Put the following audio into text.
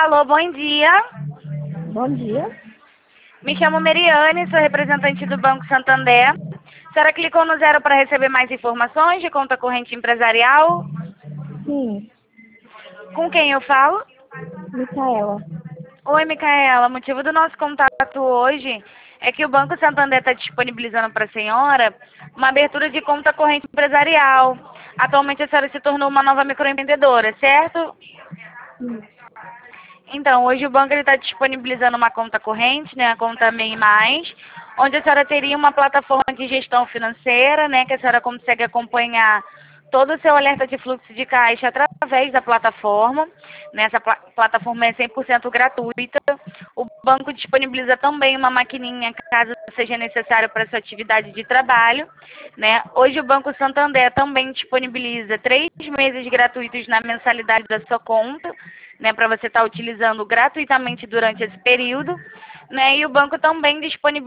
Alô, bom dia. Bom dia. Me chamo Meriane, sou representante do Banco Santander. A senhora clicou no 0 para receber mais informações de conta corrente empresarial? Sim, Com quem eu falo? Micaela. Oi, Micaela. O motivo do nosso contato hoje é que o Banco Santander está disponibilizando para a senhora uma abertura de conta corrente empresarial. Atualmente a senhora se tornou uma nova microempreendedora, certo? Sim. Então, hoje o banco está disponibilizando uma conta corrente, né, a conta MEI+, onde a senhora teria uma plataforma de gestão financeira, né, que a senhora consegue acompanhar todo o seu alerta de fluxo de caixa através da plataforma. Nessa plataforma é 100% gratuita. O banco disponibiliza também uma maquininha, caso seja necessário para a sua atividade de trabalho, né. Hoje o Banco Santander também disponibiliza 3 meses gratuitos na mensalidade da sua conta, né, para você estar utilizando gratuitamente durante esse período, né, e o banco também disponibiliza